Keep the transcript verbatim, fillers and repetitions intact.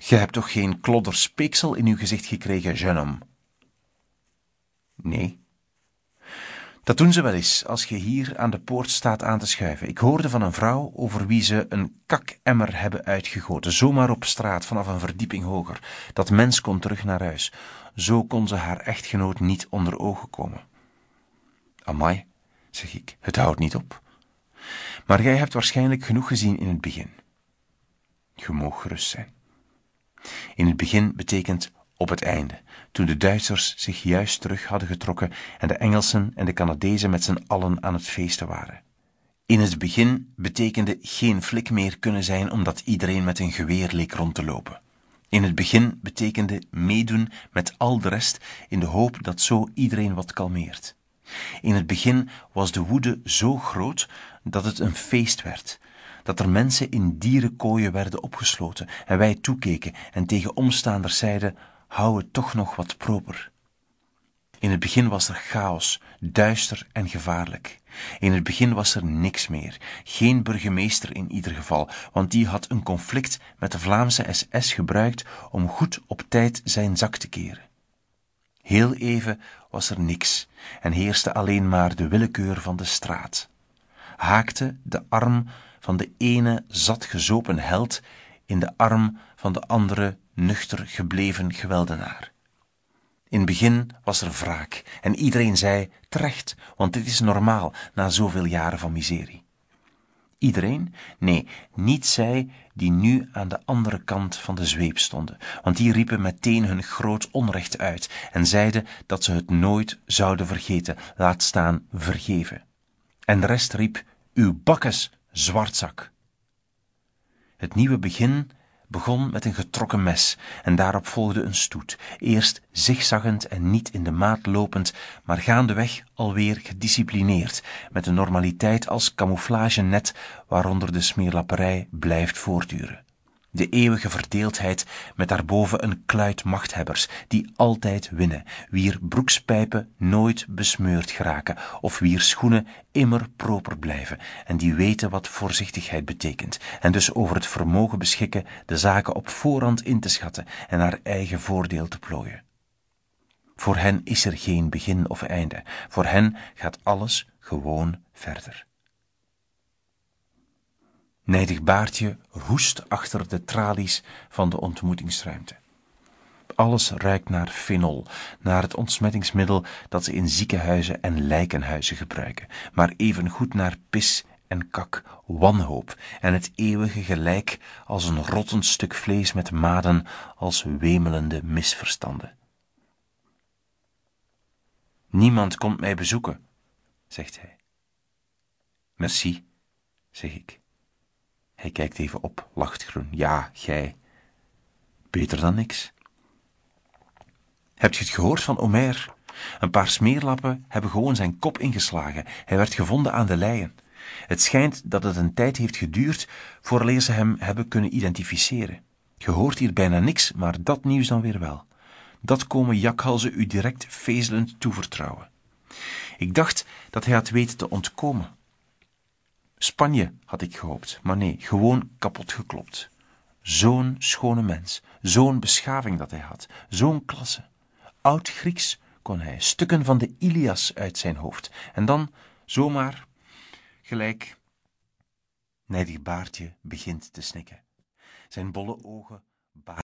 Je hebt toch geen klodder speeksel in uw gezicht gekregen, jeune homme? Nee. Dat doen ze wel eens, als je hier aan de poort staat aan te schuiven. Ik hoorde van een vrouw over wie ze een kakemmer hebben uitgegoten, zomaar op straat, vanaf een verdieping hoger. Dat mens kon terug naar huis. Zo kon ze haar echtgenoot niet onder ogen komen. Amai, zeg ik, het houdt niet op. Maar jij hebt waarschijnlijk genoeg gezien in het begin. Je mag gerust zijn. In het begin betekent op het einde, toen de Duitsers zich juist terug hadden getrokken en de Engelsen en de Canadezen met z'n allen aan het feesten waren. In het begin betekende geen flik meer kunnen zijn omdat iedereen met een geweer leek rond te lopen. In het begin betekende meedoen met al de rest in de hoop dat zo iedereen wat kalmeert. In het begin was de woede zo groot dat het een feest werd, dat er mensen in dierenkooien werden opgesloten en wij toekeken en tegen omstaanders zeiden, hou het toch nog wat proper. In het begin was er chaos, duister en gevaarlijk. In het begin was er niks meer, geen burgemeester in ieder geval, want die had een conflict met de Vlaamse S S gebruikt om goed op tijd zijn zak te keren. Heel even was er niks en heerste alleen maar de willekeur van de straat. Haakte de arm van de ene zat gezopen held in de arm van de andere nuchter gebleven geweldenaar. In het begin was er wraak en iedereen zei, terecht, want dit is normaal na zoveel jaren van miserie. Iedereen? Nee, niet zij die nu aan de andere kant van de zweep stonden, want die riepen meteen hun groot onrecht uit en zeiden dat ze het nooit zouden vergeten, laat staan vergeven. En de rest riep, uw bakkes, zwartzak. Het nieuwe begin begon met een getrokken mes en daarop volgde een stoet, eerst zigzaggend en niet in de maat lopend, maar gaandeweg alweer gedisciplineerd, met een normaliteit als camouflagenet waaronder de smeerlapperij blijft voortduren. De eeuwige verdeeldheid met daarboven een kluit machthebbers die altijd winnen, wier broekspijpen nooit besmeurd geraken of wier schoenen immer proper blijven en die weten wat voorzichtigheid betekent en dus over het vermogen beschikken de zaken op voorhand in te schatten en naar eigen voordeel te plooien. Voor hen is er geen begin of einde, voor hen gaat alles gewoon verder. Nijdig Baartje roest achter de tralies van de ontmoetingsruimte. Alles ruikt naar fenol, naar het ontsmettingsmiddel dat ze in ziekenhuizen en lijkenhuizen gebruiken, maar evengoed naar pis en kak, wanhoop en het eeuwige gelijk als een rottend stuk vlees met maden als wemelende misverstanden. Niemand komt mij bezoeken, zegt hij. Merci, zeg ik. Hij kijkt even op, lacht groen. Ja, gij. Beter dan niks. Heb je het gehoord van Omer? Een paar smeerlappen hebben gewoon zijn kop ingeslagen. Hij werd gevonden aan de leien. Het schijnt dat het een tijd heeft geduurd vooraleer ze hem hebben kunnen identificeren. Je hoort hier bijna niks, maar dat nieuws dan weer wel. Dat komen jakhalzen u direct vezelend toevertrouwen. Ik dacht dat hij had weten te ontkomen. Spanje had ik gehoopt, maar nee, gewoon kapot geklopt. Zo'n schone mens, zo'n beschaving dat hij had, zo'n klasse. Oud-Grieks kon hij, stukken van de Ilias uit zijn hoofd. En dan, zomaar, gelijk... Nijdig Baartje begint te snikken. Zijn bolle ogen